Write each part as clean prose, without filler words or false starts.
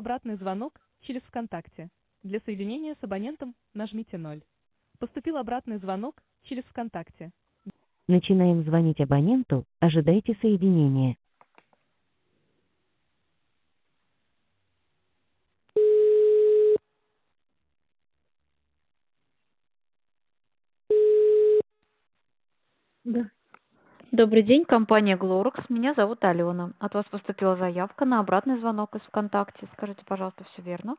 обратный звонок через ВКонтакте. Для соединения с абонентом нажмите 0. Поступил обратный звонок через ВКонтакте. Начинаем звонить абоненту, ожидайте соединения. Да. Добрый день, компания Glorex. Меня зовут Алена. От вас поступила заявка на обратный звонок из ВКонтакте. Скажите, пожалуйста, все верно?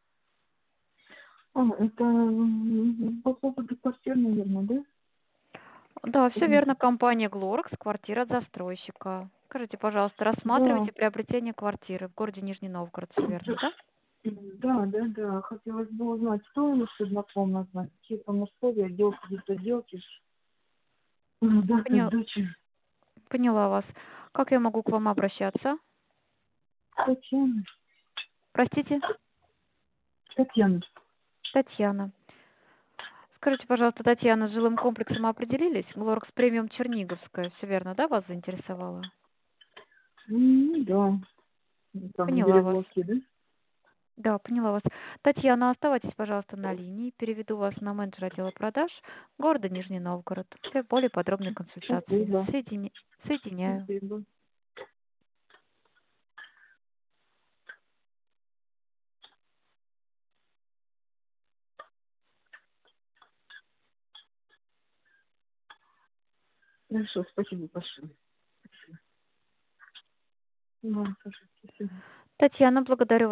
Это по поводу квартир, наверное, да? Да, все Или- верно. Компания Glorex, квартира от застройщика. Скажите, пожалуйста, Да, рассматриваете приобретение квартиры в городе Нижний Новгород, все верно, да? да. Хотелось бы узнать стоимость однокомнатной, какие там условия, отделки, где-то отделки. Дата Поняла, сдачи. поняла вас. Как я могу к вам обращаться? Татьяна. Простите, Татьяна. Татьяна. Скажите, пожалуйста, Татьяна, с жилым комплексом определились? Glorex премиум Черниговская, все верно, да, вас заинтересовало? Да. Там на Поняла берегу вас. Оки, да? Да, поняла вас. Татьяна, оставайтесь, пожалуйста, на линии. Переведу вас на менеджера отдела продаж города Нижний Новгород для более подробной консультации. Спасибо. Соединяю. Спасибо. Хорошо, спасибо большое. Спасибо. Да, Саша, спасибо. Татьяна, благодарю